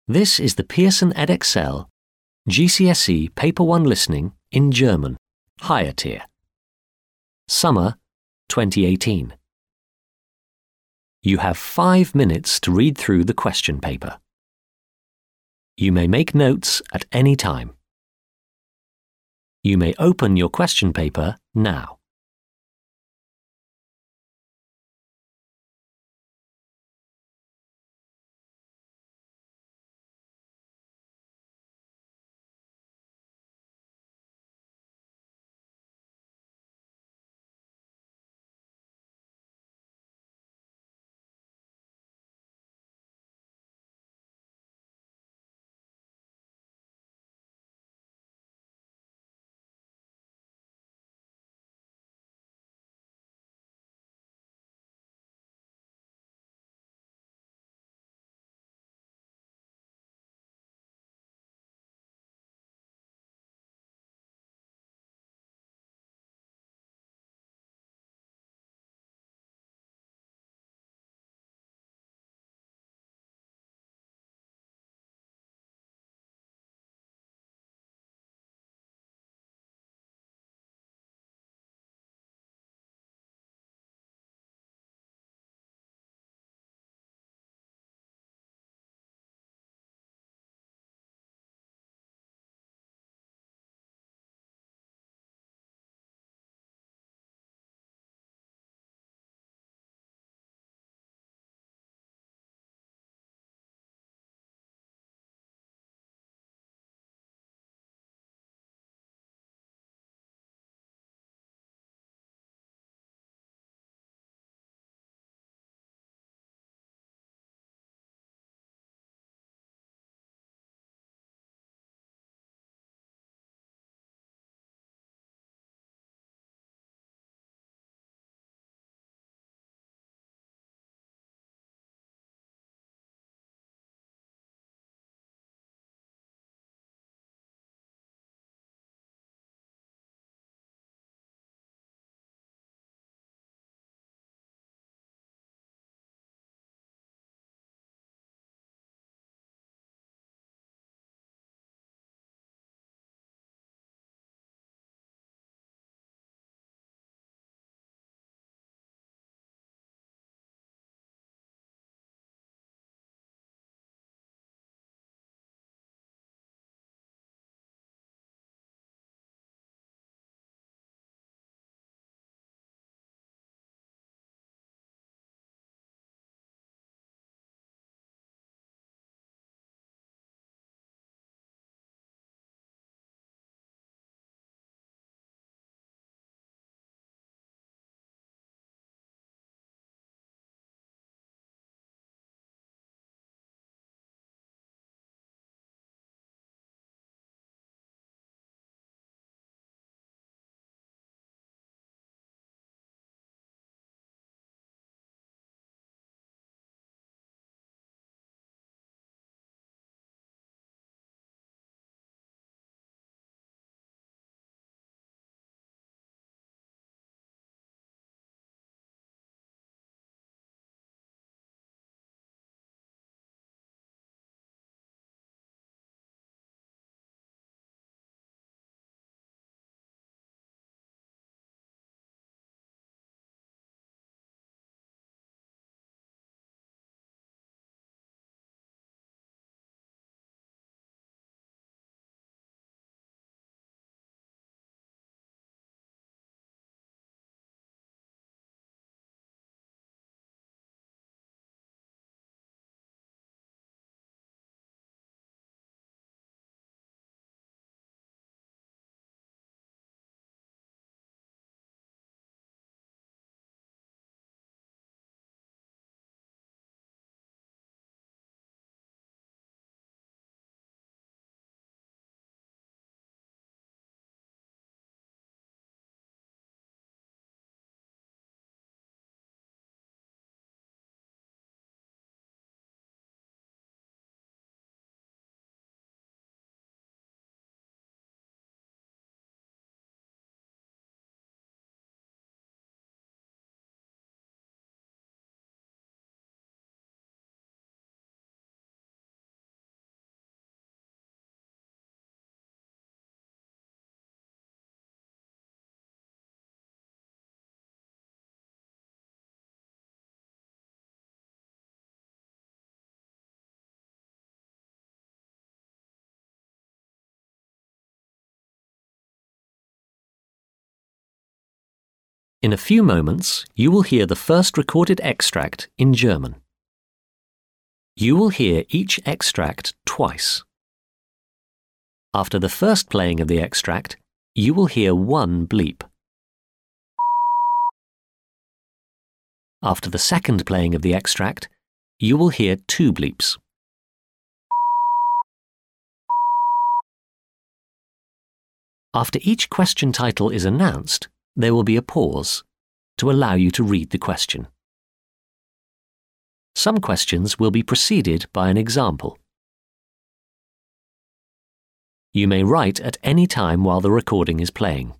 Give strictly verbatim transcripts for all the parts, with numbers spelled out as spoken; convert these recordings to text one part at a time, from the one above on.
This is the Pearson Edexcel G C S E Paper one Listening in German, higher tier. Summer twenty eighteen. You have five minutes to read through the question paper. You may make notes at any time. You may open your question paper now. In a few moments, you will hear the first recorded extract in German. You will hear each extract twice. After the first playing of the extract, you will hear one bleep. After the second playing of the extract, you will hear two bleeps. After each question title is announced, there will be a pause to allow you to read the question. Some questions will be preceded by an example. You may write at any time while the recording is playing.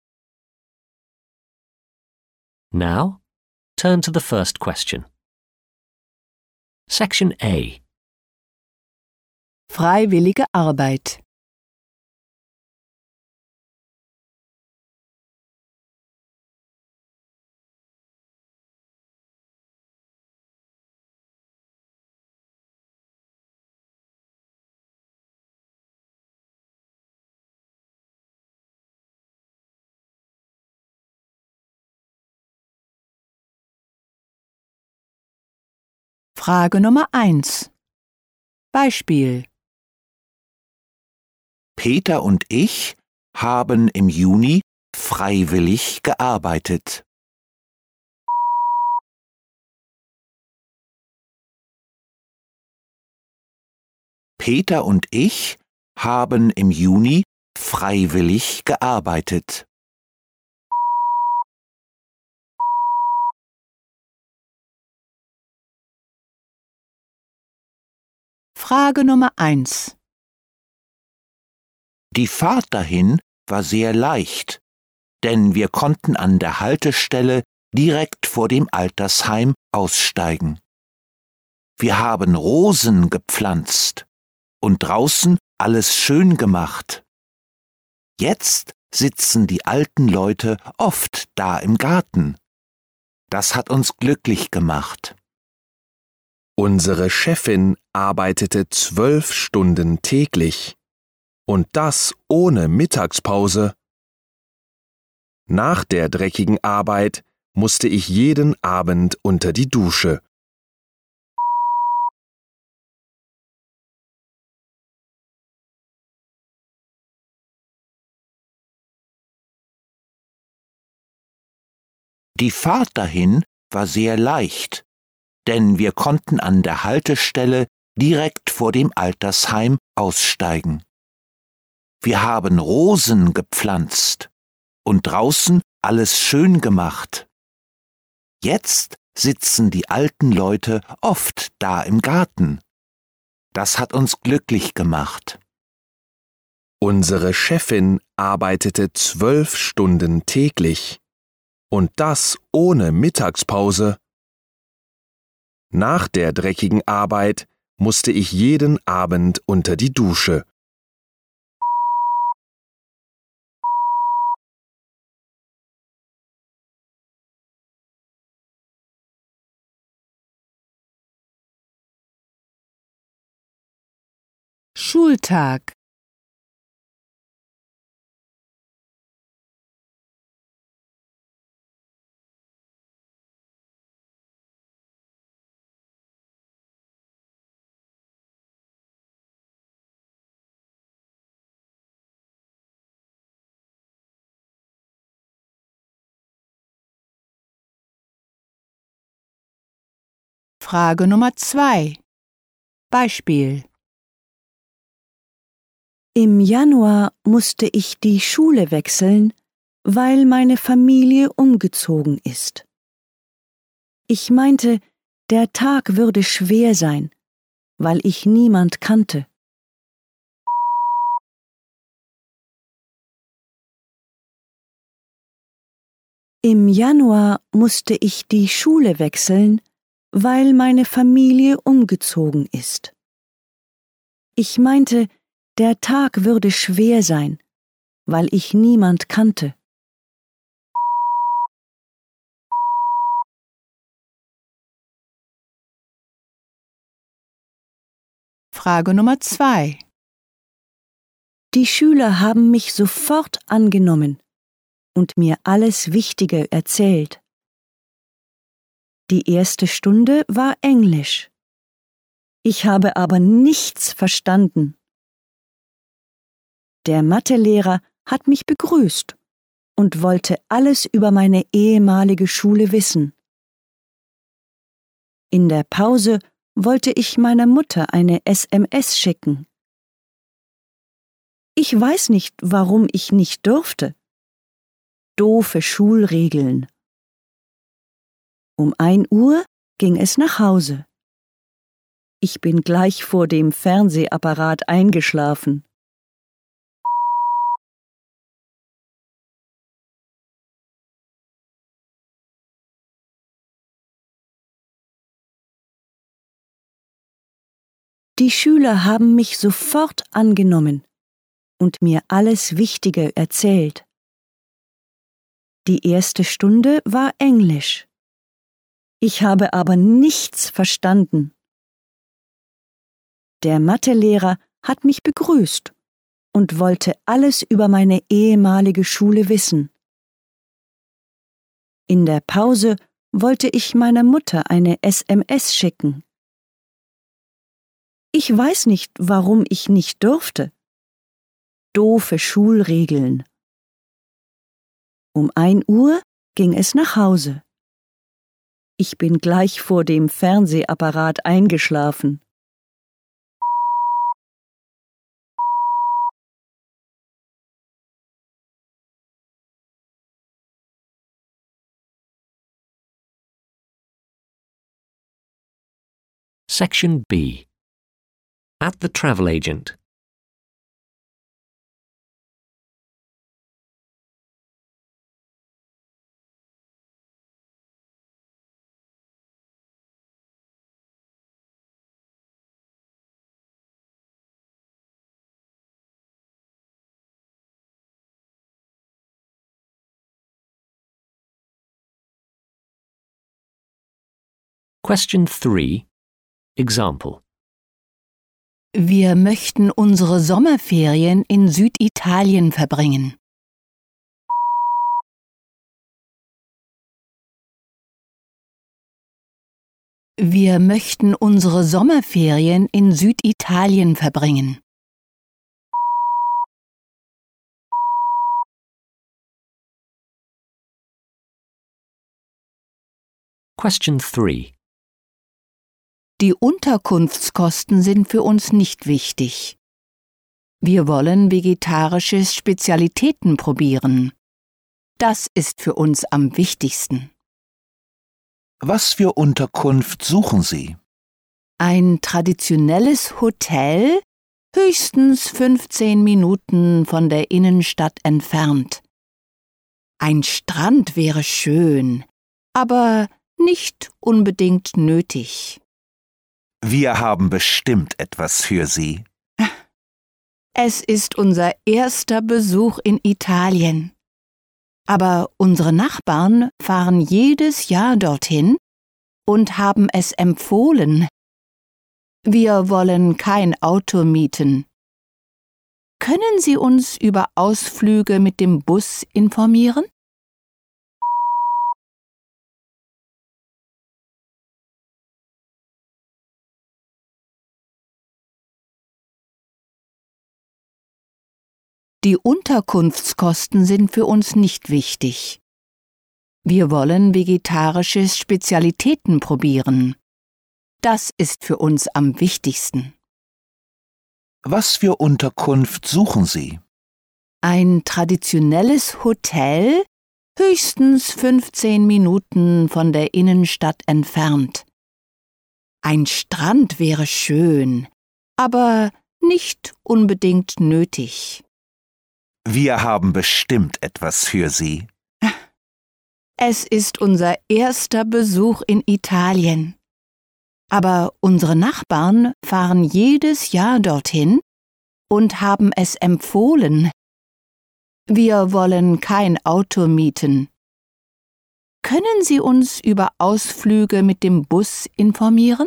Now, turn to the first question. Section A. Freiwillige Arbeit. Frage Nummer eins. Beispiel. Peter und ich haben im Juni freiwillig gearbeitet. Peter und ich haben im Juni freiwillig gearbeitet. Frage Nummer eins. Die Fahrt dahin war sehr leicht, denn wir konnten an der Haltestelle direkt vor dem Altersheim aussteigen. Wir haben Rosen gepflanzt und draußen alles schön gemacht. Jetzt sitzen die alten Leute oft da im Garten. Das hat uns glücklich gemacht. Unsere Chefin arbeitete zwölf Stunden täglich und das ohne Mittagspause. Nach der dreckigen Arbeit musste ich jeden Abend unter die Dusche. Die Fahrt dahin war sehr leicht, denn wir konnten an der Haltestelle direkt vor dem Altersheim aussteigen. Wir haben Rosen gepflanzt und draußen alles schön gemacht. Jetzt sitzen die alten Leute oft da im Garten. Das hat uns glücklich gemacht. Unsere Chefin arbeitete zwölf Stunden täglich und das ohne Mittagspause. Nach der dreckigen Arbeit musste ich jeden Abend unter die Dusche. Schultag. Frage Nummer zwei. Beispiel. Im Januar musste ich die Schule wechseln, weil meine Familie umgezogen ist. Ich meinte, der Tag würde schwer sein, weil ich niemand kannte. Im Januar musste ich die Schule wechseln, weil meine Familie umgezogen ist. Ich meinte, der Tag würde schwer sein, weil ich niemand kannte. Frage Nummer zwei. Die Schüler haben mich sofort angenommen. und mir alles Wichtige erzählt. Die erste Stunde war Englisch. Ich habe aber nichts verstanden. Der Mathelehrer hat mich begrüßt und wollte alles über meine ehemalige Schule wissen. In der Pause wollte ich meiner Mutter eine S M S schicken. Ich weiß nicht, warum ich nicht durfte. Doofe Schulregeln. Um ein Uhr ging es nach Hause. Ich bin gleich vor dem Fernsehapparat eingeschlafen. Die Schüler haben mich sofort angenommen und mir alles Wichtige erzählt. Die erste Stunde war Englisch. Ich habe aber nichts verstanden. Der Mathelehrer hat mich begrüßt und wollte alles über meine ehemalige Schule wissen. In der Pause wollte ich meiner Mutter eine S M S schicken. Ich weiß nicht, warum ich nicht durfte. Doofe Schulregeln. Um ein Uhr ging es nach Hause. Ich bin gleich vor dem Fernsehapparat eingeschlafen. Section B. At the travel agent. Question three. Example. Wir möchten unsere Sommerferien in Süditalien verbringen. Wir möchten unsere Sommerferien in Süditalien verbringen. Question three. Die Unterkunftskosten sind für uns nicht wichtig. Wir wollen vegetarische Spezialitäten probieren. Das ist für uns am wichtigsten. Was für Unterkunft suchen Sie? Ein traditionelles Hotel, höchstens fünfzehn Minuten von der Innenstadt entfernt. Ein Strand wäre schön, aber nicht unbedingt nötig. Wir haben bestimmt etwas für Sie. Es ist unser erster Besuch in Italien. Aber unsere Nachbarn fahren jedes Jahr dorthin und haben es empfohlen. Wir wollen kein Auto mieten. Können Sie uns über Ausflüge mit dem Bus informieren? Die Unterkunftskosten sind für uns nicht wichtig. Wir wollen vegetarische Spezialitäten probieren. Das ist für uns am wichtigsten. Was für Unterkunft suchen Sie? Ein traditionelles Hotel, höchstens fünfzehn Minuten von der Innenstadt entfernt. Ein Strand wäre schön, aber nicht unbedingt nötig. Wir haben bestimmt etwas für Sie. Es ist unser erster Besuch in Italien. Aber unsere Nachbarn fahren jedes Jahr dorthin und haben es empfohlen. Wir wollen kein Auto mieten. Können Sie uns über Ausflüge mit dem Bus informieren?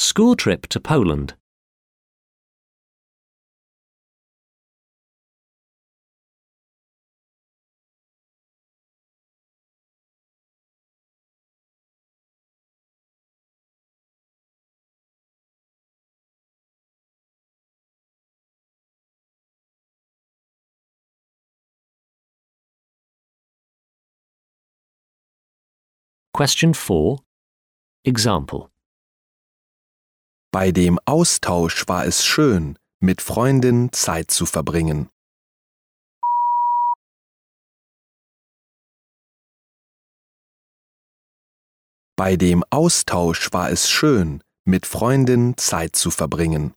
School trip to Poland. Question four. Example. Bei dem Austausch war es schön, mit Freunden Zeit zu verbringen. Bei dem Austausch war es schön, mit Freunden Zeit zu verbringen.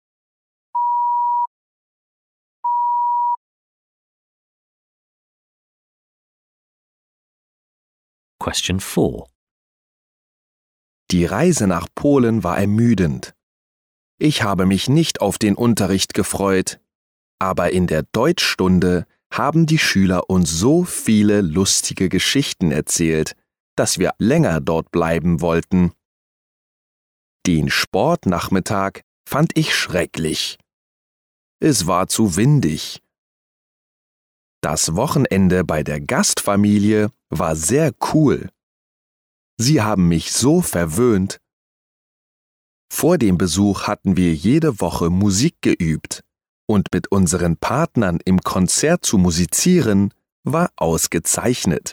Question four. Die Reise nach Polen war ermüdend. Ich habe mich nicht auf den Unterricht gefreut, aber in der Deutschstunde haben die Schüler uns so viele lustige Geschichten erzählt, dass wir länger dort bleiben wollten. Den Sportnachmittag fand ich schrecklich. Es war zu windig. Das Wochenende bei der Gastfamilie war sehr cool. Sie haben mich so verwöhnt. Vor dem Besuch hatten wir jede Woche Musik geübt und mit unseren Partnern im Konzert zu musizieren war ausgezeichnet.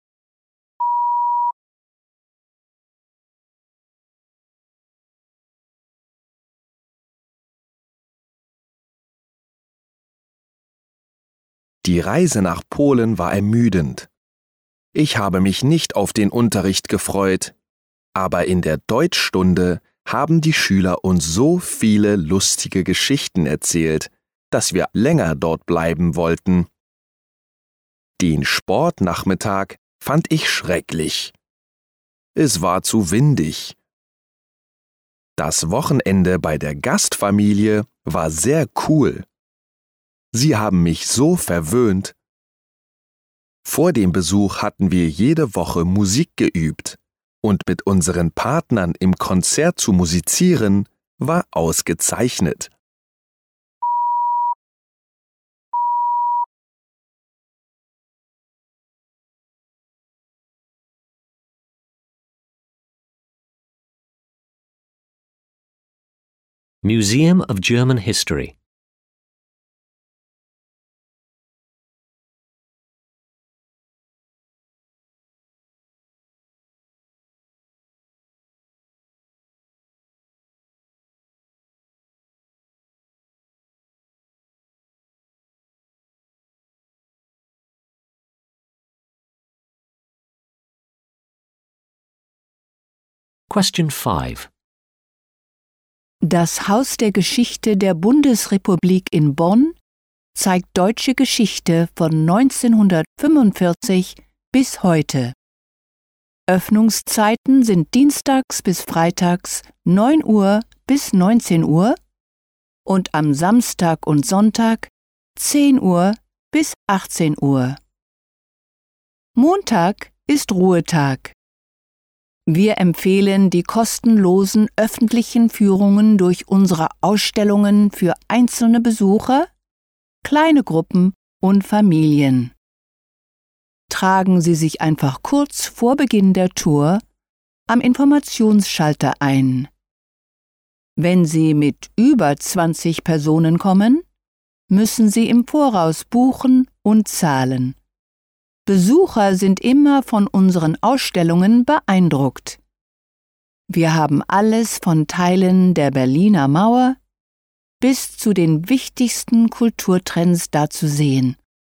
Die Reise nach Polen war ermüdend. Ich habe mich nicht auf den Unterricht gefreut, aber in der Deutschstunde haben die Schüler uns so viele lustige Geschichten erzählt, dass wir länger dort bleiben wollten. Den Sportnachmittag fand ich schrecklich. Es war zu windig. Das Wochenende bei der Gastfamilie war sehr cool. Sie haben mich so verwöhnt. Vor dem Besuch hatten wir jede Woche Musik geübt und mit unseren Partnern im Konzert zu musizieren war ausgezeichnet. Museum of German History. Question five. Das Haus der Geschichte der Bundesrepublik in Bonn zeigt deutsche Geschichte von neunzehnhundertfünfundvierzig bis heute. Öffnungszeiten sind dienstags bis freitags neun Uhr bis neunzehn Uhr und am Samstag und Sonntag zehn Uhr bis achtzehn Uhr. Montag ist Ruhetag. Wir empfehlen die kostenlosen öffentlichen Führungen durch unsere Ausstellungen für einzelne Besucher, kleine Gruppen und Familien. Tragen Sie sich einfach kurz vor Beginn der Tour am Informationsschalter ein. Wenn Sie mit über zwanzig Personen kommen, müssen Sie im Voraus buchen und zahlen. Besucher sind immer von unseren Ausstellungen beeindruckt. Wir haben alles von Teilen der Berliner Mauer bis zu den wichtigsten Kulturtrends da zu sehen.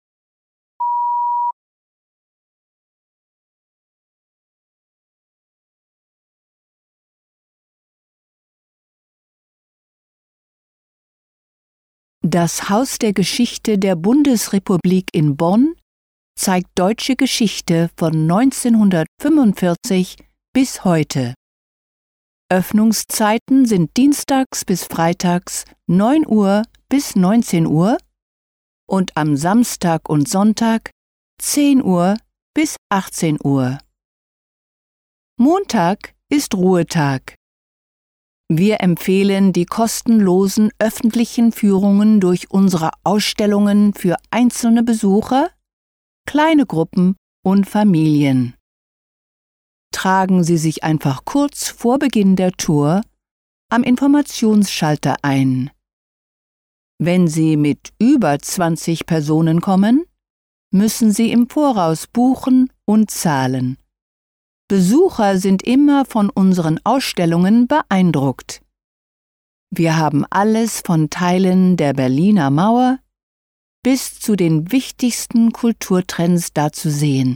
Das Haus der Geschichte der Bundesrepublik in Bonn zeigt deutsche Geschichte von neunzehnhundertfünfundvierzig bis heute. Öffnungszeiten sind dienstags bis freitags neun Uhr bis neunzehn Uhr und am Samstag und Sonntag zehn Uhr bis achtzehn Uhr. Montag ist Ruhetag. Wir empfehlen die kostenlosen öffentlichen Führungen durch unsere Ausstellungen für einzelne Besucher, kleine Gruppen und Familien. Tragen Sie sich einfach kurz vor Beginn der Tour am Informationsschalter ein. Wenn Sie mit über zwanzig Personen kommen, müssen Sie im Voraus buchen und zahlen. Besucher sind immer von unseren Ausstellungen beeindruckt. Wir haben alles von Teilen der Berliner Mauer bis zu den wichtigsten Kulturtrends da zu sehen.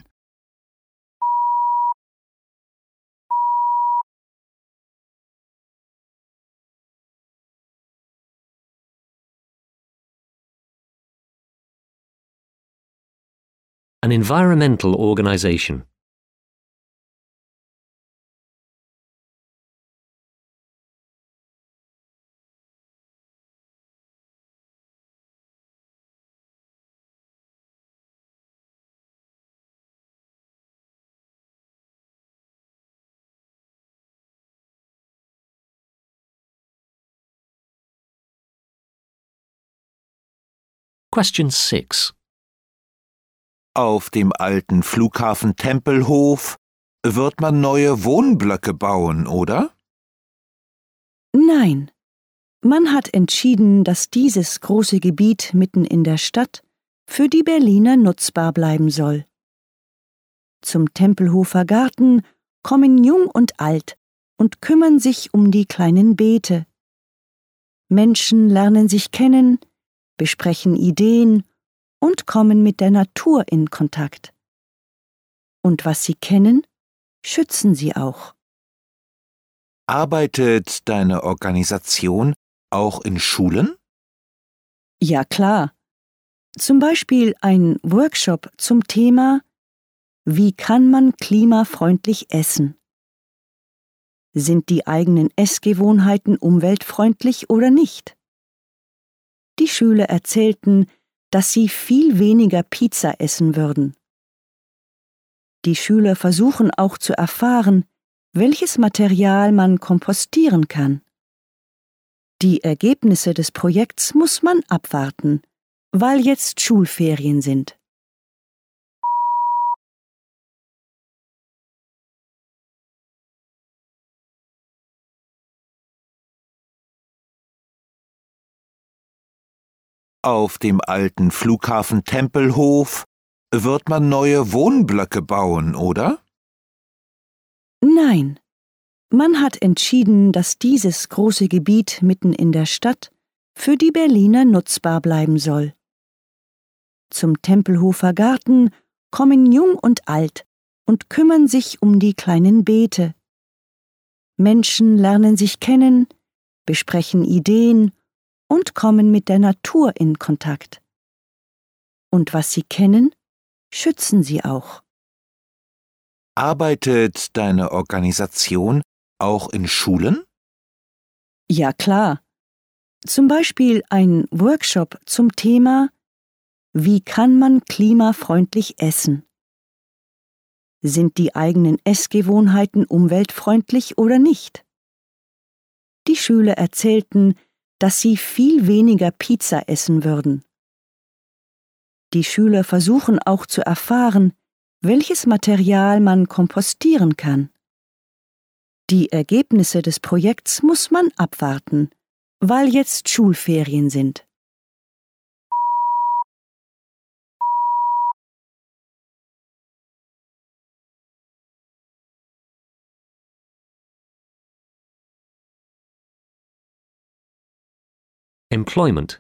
An environmental organization. Question six. Auf dem alten Flughafen Tempelhof wird man neue Wohnblöcke bauen, oder? Nein. Man hat entschieden, dass dieses große Gebiet mitten in der Stadt für die Berliner nutzbar bleiben soll. Zum Tempelhofer Garten kommen Jung und Alt und kümmern sich um die kleinen Beete. Menschen lernen sich kennen, besprechen Ideen und kommen mit der Natur in Kontakt. Und was sie kennen, schützen sie auch. Arbeitet deine Organisation auch in Schulen? Ja, klar. Zum Beispiel ein Workshop zum Thema Wie kann man klimafreundlich essen? Sind die eigenen Essgewohnheiten umweltfreundlich oder nicht? Die Schüler erzählten, dass sie viel weniger Pizza essen würden. Die Schüler versuchen auch zu erfahren, welches Material man kompostieren kann. Die Ergebnisse des Projekts muss man abwarten, weil jetzt Schulferien sind. Auf dem alten Flughafen Tempelhof wird man neue Wohnblöcke bauen, oder? Nein. Man hat entschieden, dass dieses große Gebiet mitten in der Stadt für die Berliner nutzbar bleiben soll. Zum Tempelhofer Garten kommen Jung und Alt und kümmern sich um die kleinen Beete. Menschen lernen sich kennen, besprechen Ideen und kommen mit der Natur in Kontakt. Und was sie kennen, schützen sie auch. Arbeitet deine Organisation auch in Schulen? Ja, klar. Zum Beispiel ein Workshop zum Thema Wie kann man klimafreundlich essen? Sind die eigenen Essgewohnheiten umweltfreundlich oder nicht? Die Schüler erzählten, dass sie viel weniger Pizza essen würden. Die Schüler versuchen auch zu erfahren, welches Material man kompostieren kann. Die Ergebnisse des Projekts muss man abwarten, weil jetzt Schulferien sind. Employment.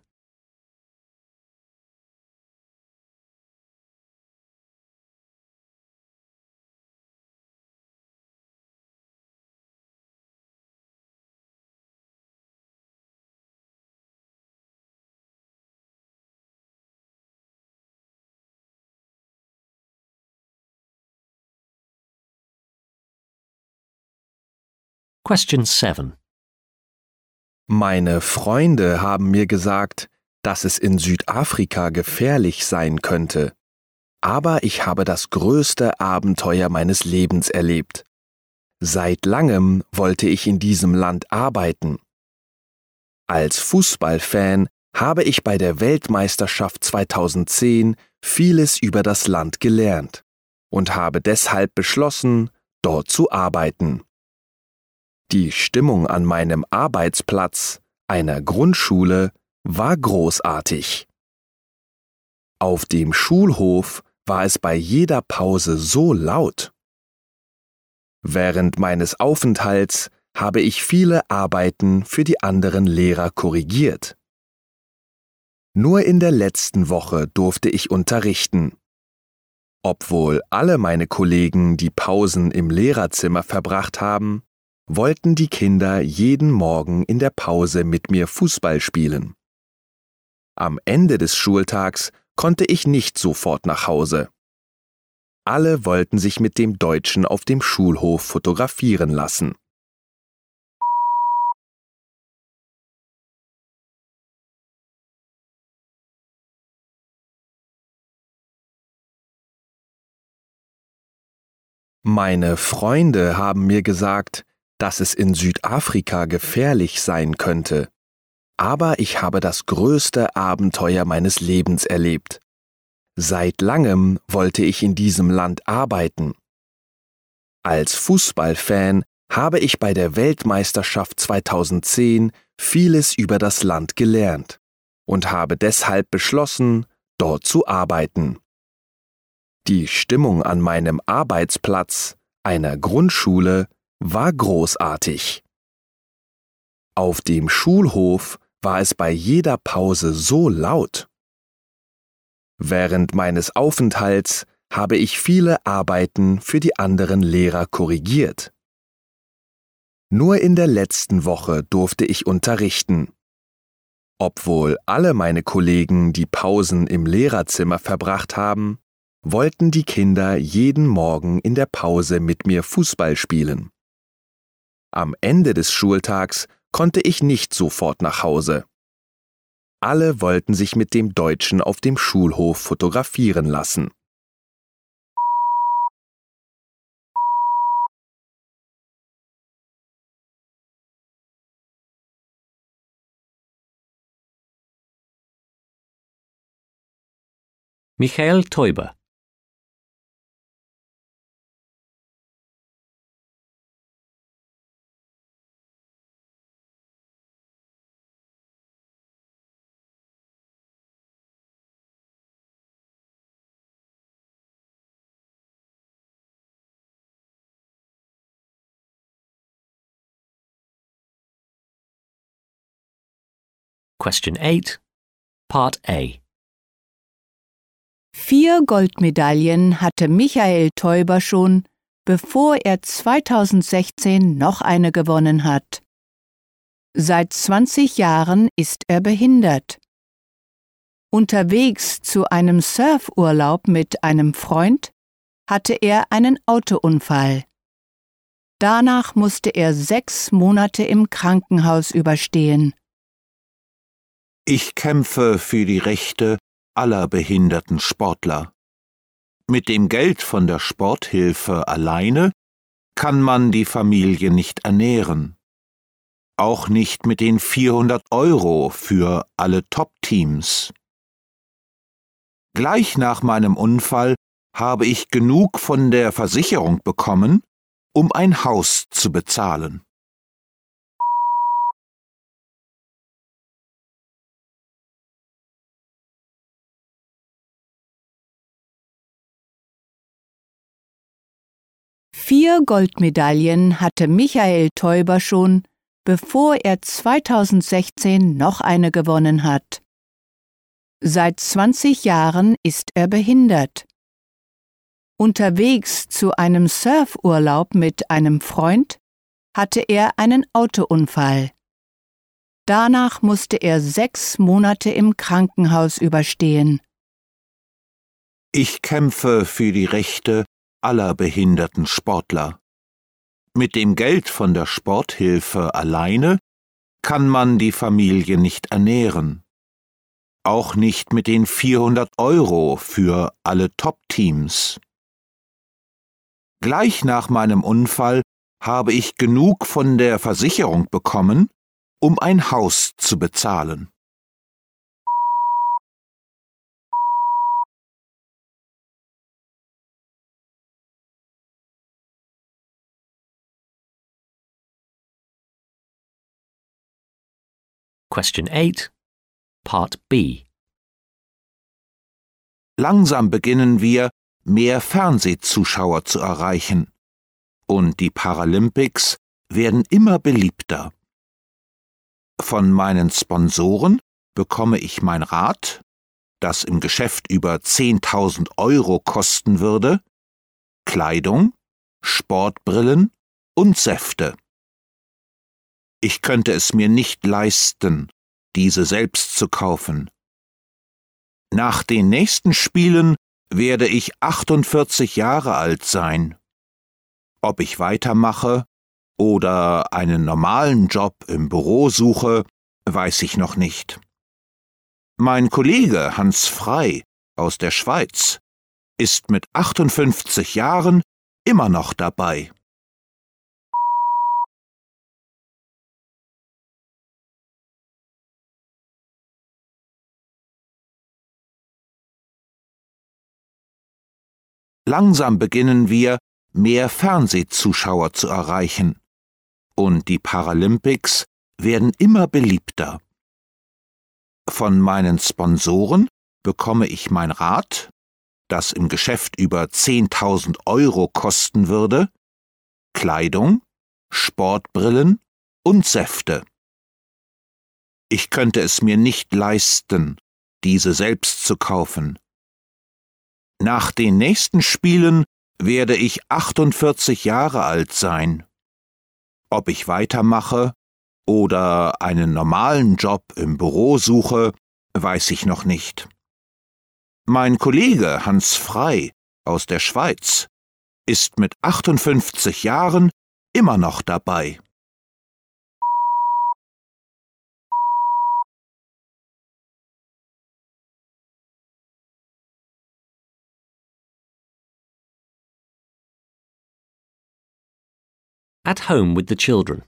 Question seven. Meine Freunde haben mir gesagt, dass es in Südafrika gefährlich sein könnte. Aber ich habe das größte Abenteuer meines Lebens erlebt. Seit langem wollte ich in diesem Land arbeiten. Als Fußballfan habe ich bei der Weltmeisterschaft zweitausendzehn vieles über das Land gelernt und habe deshalb beschlossen, dort zu arbeiten. Die Stimmung an meinem Arbeitsplatz, einer Grundschule, war großartig. Auf dem Schulhof war es bei jeder Pause so laut. Während meines Aufenthalts habe ich viele Arbeiten für die anderen Lehrer korrigiert. Nur in der letzten Woche durfte ich unterrichten. Obwohl alle meine Kollegen die Pausen im Lehrerzimmer verbracht haben, wollten die Kinder jeden Morgen in der Pause mit mir Fußball spielen. Am Ende des Schultags konnte ich nicht sofort nach Hause. Alle wollten sich mit dem Deutschen auf dem Schulhof fotografieren lassen. Meine Freunde haben mir gesagt, dass es in Südafrika gefährlich sein könnte. Aber ich habe das größte Abenteuer meines Lebens erlebt. Seit langem wollte ich in diesem Land arbeiten. Als Fußballfan habe ich bei der Weltmeisterschaft zweitausendzehn vieles über das Land gelernt und habe deshalb beschlossen, dort zu arbeiten. Die Stimmung an meinem Arbeitsplatz, einer Grundschule, war großartig. Auf dem Schulhof war es bei jeder Pause so laut. Während meines Aufenthalts habe ich viele Arbeiten für die anderen Lehrer korrigiert. Nur in der letzten Woche durfte ich unterrichten. Obwohl alle meine Kollegen die Pausen im Lehrerzimmer verbracht haben, wollten die Kinder jeden Morgen in der Pause mit mir Fußball spielen. Am Ende des Schultags konnte ich nicht sofort nach Hause. Alle wollten sich mit dem Deutschen auf dem Schulhof fotografieren lassen. Michael Teuber. Question eight, Part A. Vier Goldmedaillen hatte Michael Teuber schon, bevor er zweitausendsechzehn noch eine gewonnen hat. Seit zwanzig Jahren ist er behindert. Unterwegs zu einem Surfurlaub mit einem Freund hatte er einen Autounfall. Danach musste er sechs Monate im Krankenhaus überstehen. Ich kämpfe für die Rechte aller behinderten Sportler. Mit dem Geld von der Sporthilfe alleine kann man die Familie nicht ernähren. Auch nicht mit den vierhundert Euro für alle Top-Teams. Gleich nach meinem Unfall habe ich genug von der Versicherung bekommen, um ein Haus zu bezahlen. Vier Goldmedaillen hatte Michael Teuber schon, bevor er zweitausendsechzehn noch eine gewonnen hat. Seit zwanzig Jahren ist er behindert. Unterwegs zu einem Surfurlaub mit einem Freund hatte er einen Autounfall. Danach musste er sechs Monate im Krankenhaus überstehen. Ich kämpfe für die Rechte aller behinderten Sportler. Mit dem Geld von der Sporthilfe alleine kann man die Familie nicht ernähren. Auch nicht mit den vierhundert Euro für alle Top-Teams. Gleich nach meinem Unfall habe ich genug von der Versicherung bekommen, um ein Haus zu bezahlen. Question eight, Part B. Langsam beginnen wir, mehr Fernsehzuschauer zu erreichen. Und die Paralympics werden immer beliebter. Von meinen Sponsoren bekomme ich mein Rad, das im Geschäft über zehntausend Euro kosten würde, Kleidung, Sportbrillen und Säfte. Ich könnte es mir nicht leisten, diese selbst zu kaufen. Nach den nächsten Spielen werde ich achtundvierzig Jahre alt sein. Ob ich weitermache oder einen normalen Job im Büro suche, weiß ich noch nicht. Mein Kollege Hans Frey aus der Schweiz ist mit achtundfünfzig Jahren immer noch dabei. Langsam beginnen wir, mehr Fernsehzuschauer zu erreichen. Und die Paralympics werden immer beliebter. Von meinen Sponsoren bekomme ich mein Rad, das im Geschäft über zehntausend Euro kosten würde, Kleidung, Sportbrillen und Säfte. Ich könnte es mir nicht leisten, diese selbst zu kaufen. Nach den nächsten Spielen werde ich achtundvierzig Jahre alt sein. Ob ich weitermache oder einen normalen Job im Büro suche, weiß ich noch nicht. Mein Kollege Hans Frey aus der Schweiz ist mit achtundfünfzig Jahren immer noch dabei. At home with the children.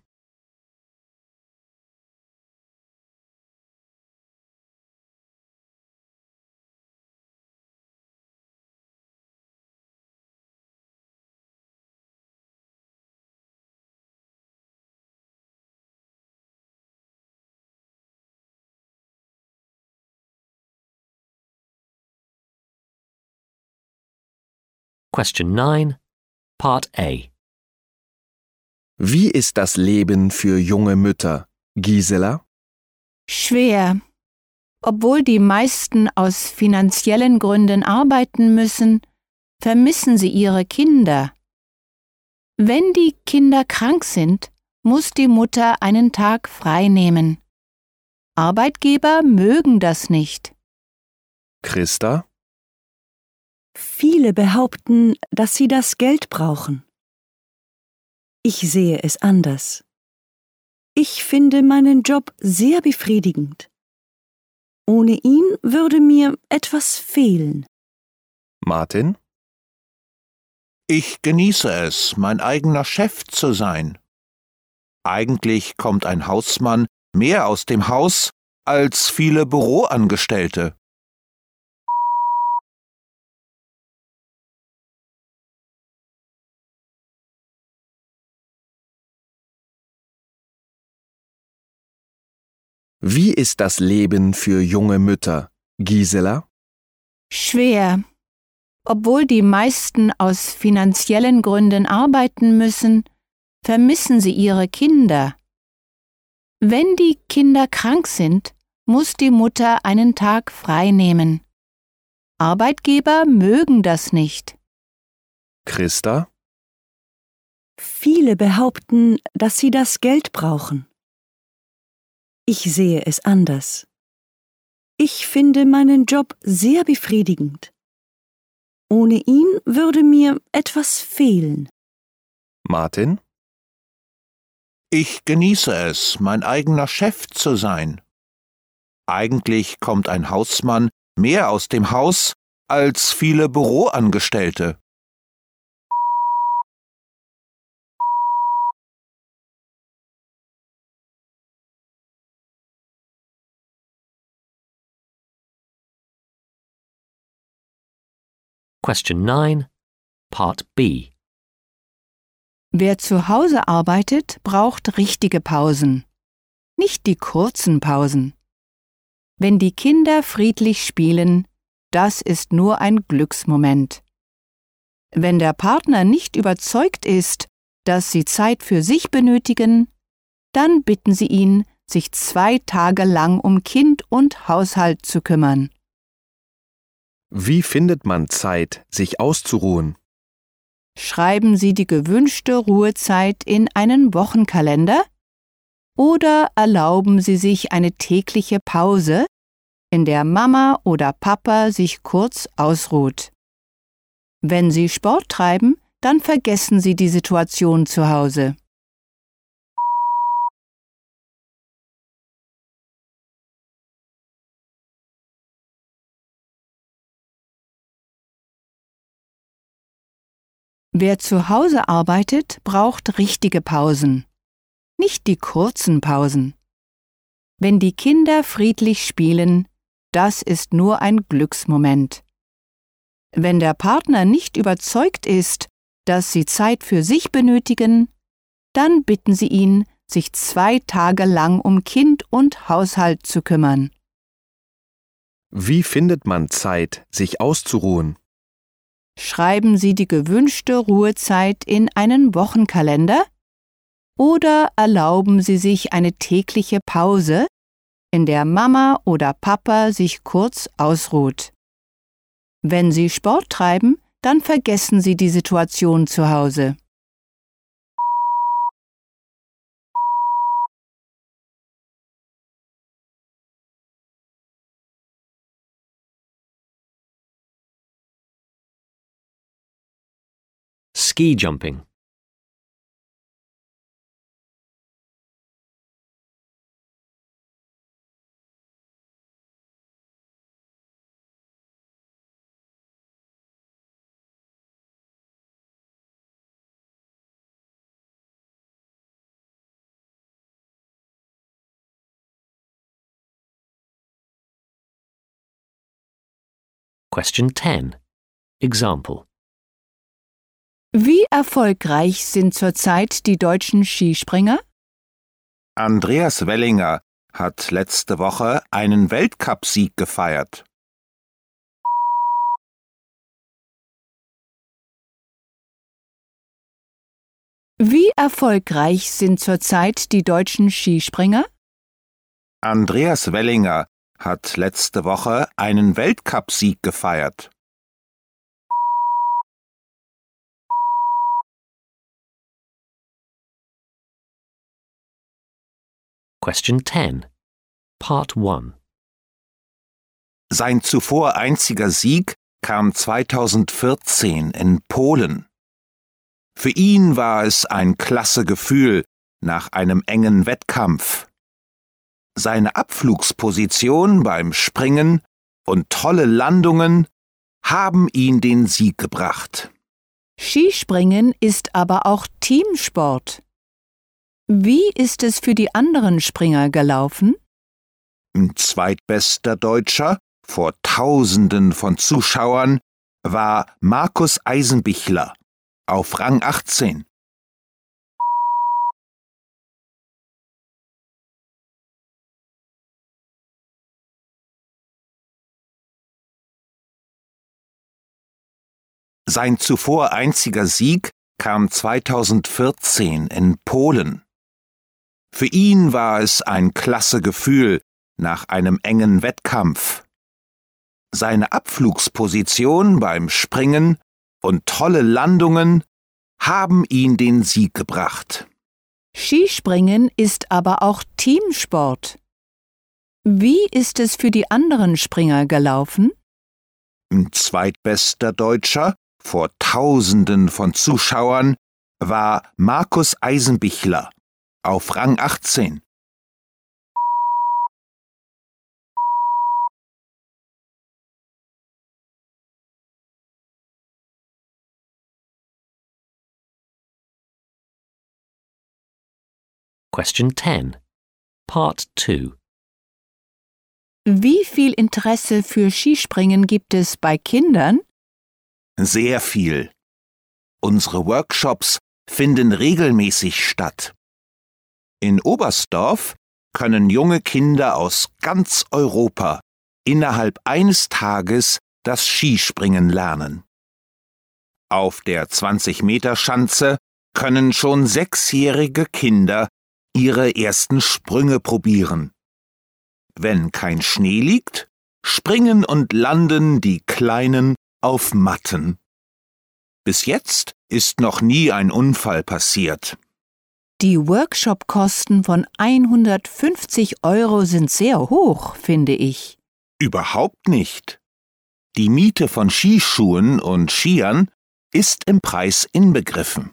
Question nine, Part A. Wie ist das Leben für junge Mütter, Gisela? Schwer. Obwohl die meisten aus finanziellen Gründen arbeiten müssen, vermissen sie ihre Kinder. Wenn die Kinder krank sind, muss die Mutter einen Tag frei nehmen. Arbeitgeber mögen das nicht. Christa? Viele behaupten, dass sie das Geld brauchen. Ich sehe es anders. Ich finde meinen Job sehr befriedigend. Ohne ihn würde mir etwas fehlen. Martin? Ich genieße es, mein eigener Chef zu sein. Eigentlich kommt ein Hausmann mehr aus dem Haus als viele Büroangestellte. Wie ist das Leben für junge Mütter, Gisela? Schwer. Obwohl die meisten aus finanziellen Gründen arbeiten müssen, vermissen sie ihre Kinder. Wenn die Kinder krank sind, muss die Mutter einen Tag frei nehmen. Arbeitgeber mögen das nicht. Christa? Viele behaupten, dass sie das Geld brauchen. Ich sehe es anders. Ich finde meinen Job sehr befriedigend. Ohne ihn würde mir etwas fehlen. Martin? Ich genieße es, mein eigener Chef zu sein. Eigentlich kommt ein Hausmann mehr aus dem Haus als viele Büroangestellte. Question nine, Part B. Wer zu Hause arbeitet, braucht richtige Pausen, nicht die kurzen Pausen. Wenn die Kinder friedlich spielen, das ist nur ein Glücksmoment. Wenn der Partner nicht überzeugt ist, dass sie Zeit für sich benötigen, dann bitten Sie ihn, sich zwei Tage lang um Kind und Haushalt zu kümmern. Wie findet man Zeit, sich auszuruhen? Schreiben Sie die gewünschte Ruhezeit in einen Wochenkalender oder erlauben Sie sich eine tägliche Pause, in der Mama oder Papa sich kurz ausruht. Wenn Sie Sport treiben, dann vergessen Sie die Situation zu Hause. Wer zu Hause arbeitet, braucht richtige Pausen, nicht die kurzen Pausen. Wenn die Kinder friedlich spielen, das ist nur ein Glücksmoment. Wenn der Partner nicht überzeugt ist, dass sie Zeit für sich benötigen, dann bitten Sie ihn, sich zwei Tage lang um Kind und Haushalt zu kümmern. Wie findet man Zeit, sich auszuruhen? Schreiben Sie die gewünschte Ruhezeit in einen Wochenkalender oder erlauben Sie sich eine tägliche Pause, in der Mama oder Papa sich kurz ausruht. Wenn Sie Sport treiben, dann vergessen Sie die Situation zu Hause. Ski jumping. Question ten. Example. Wie erfolgreich sind zurzeit die deutschen Skispringer? Andreas Wellinger hat letzte Woche einen Weltcupsieg gefeiert. Wie erfolgreich sind zurzeit die deutschen Skispringer? Andreas Wellinger hat letzte Woche einen Weltcupsieg gefeiert. Question ten. Part one. Sein zuvor einziger Sieg kam zweitausendvierzehn in Polen. Für ihn war es ein klasse Gefühl nach einem engen Wettkampf. Seine Abflugsposition beim Springen und tolle Landungen haben ihn den Sieg gebracht. Skispringen ist aber auch Teamsport. Wie ist es für die anderen Springer gelaufen? Zweitbester Deutscher vor Tausenden von Zuschauern war Markus Eisenbichler auf Rang achtzehn. Sein zuvor einziger Sieg kam zweitausendvierzehn in Polen. Für ihn war es ein klasse Gefühl nach einem engen Wettkampf. Seine Abflugsposition beim Springen und tolle Landungen haben ihn den Sieg gebracht. Skispringen ist aber auch Teamsport. Wie ist es für die anderen Springer gelaufen? Zweitbester Deutscher vor Tausenden von Zuschauern war Markus Eisenbichler auf Rang achtzehn. Question ten. Part two. Wie viel Interesse für Skispringen gibt es bei Kindern? Sehr viel. Unsere Workshops finden regelmäßig statt. In Oberstdorf können junge Kinder aus ganz Europa innerhalb eines Tages das Skispringen lernen. Auf der zwanzig-Meter-Schanze können schon sechsjährige Kinder ihre ersten Sprünge probieren. Wenn kein Schnee liegt, springen und landen die Kleinen auf Matten. Bis jetzt ist noch nie ein Unfall passiert. Die Workshop-Kosten von hundertfünfzig Euro sind sehr hoch, finde ich. Überhaupt nicht. Die Miete von Skischuhen und Skiern ist im Preis inbegriffen.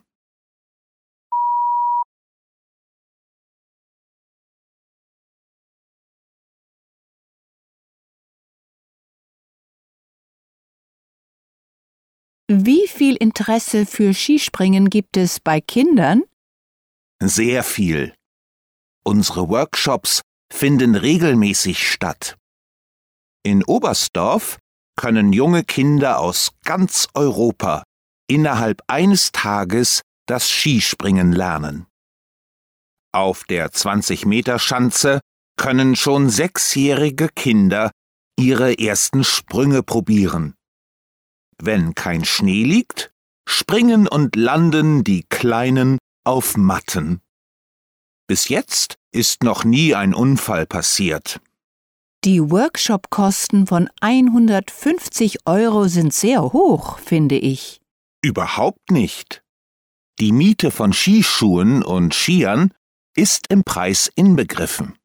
Wie viel Interesse für Skispringen gibt es bei Kindern? Sehr viel. Unsere Workshops finden regelmäßig statt. In Oberstdorf können junge Kinder aus ganz Europa innerhalb eines Tages das Skispringen lernen. Auf der zwanzig-Meter-Schanze können schon sechsjährige Kinder ihre ersten Sprünge probieren. Wenn kein Schnee liegt, springen und landen die Kleinen auf Matten. Bis jetzt ist noch nie ein Unfall passiert. Die Workshop-Kosten von hundertfünfzig Euro sind sehr hoch, finde ich. Überhaupt nicht. Die Miete von Skischuhen und Skiern ist im Preis inbegriffen.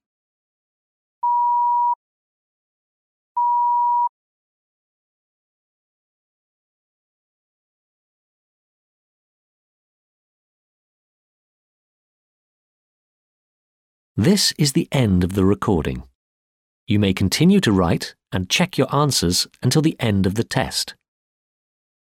This is the end of the recording. You may continue to write and check your answers until the end of the test.